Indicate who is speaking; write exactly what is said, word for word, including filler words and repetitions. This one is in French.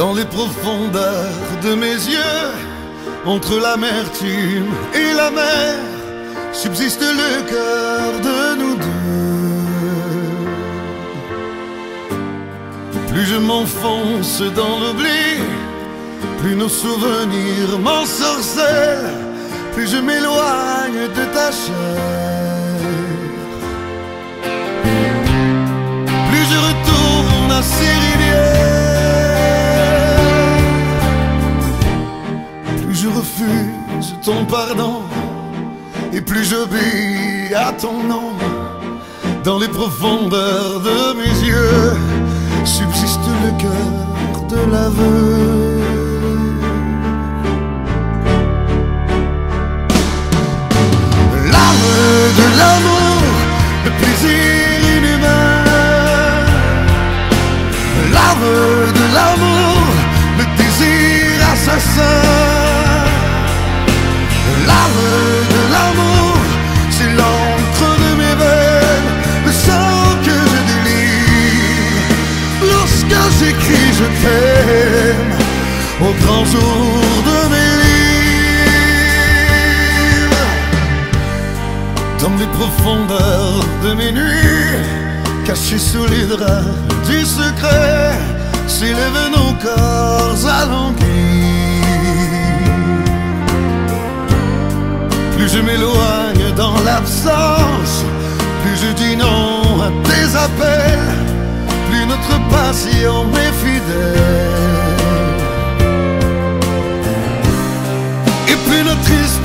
Speaker 1: Dans les profondeurs de mes yeux, entre l'amertume et la mer, subsiste le cœur de nous deux. Plus je m'enfonce dans l'oubli, plus nos souvenirs m'ensorcellent, plus je m'éloigne de ta chair. Plus je retourne à ces rivières, plus je refuse ton pardon, et plus j'obéis à ton nom. Dans les profondeurs de mes yeux subsiste le cœur de l'aveu. L'âme de l'amour, le plaisir inhumain. L'âme de l'amour, le désir assassin. L'âme de l'amour, c'est l'encre de mes veines, le sang que je délire lorsque j'écris je t'aime au grand jour de mes livres. Dans les profondeurs de mes nuits, cachés sous les draps du secret, s'élèvent nos corps alanguis. Plus je m'éloigne dans l'absence, plus je dis non à tes appels, plus notre passion est fidèle, et plus notre